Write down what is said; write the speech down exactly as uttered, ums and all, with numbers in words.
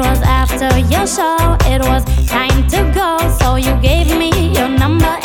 was after your show. It was time to go, so you gave me your number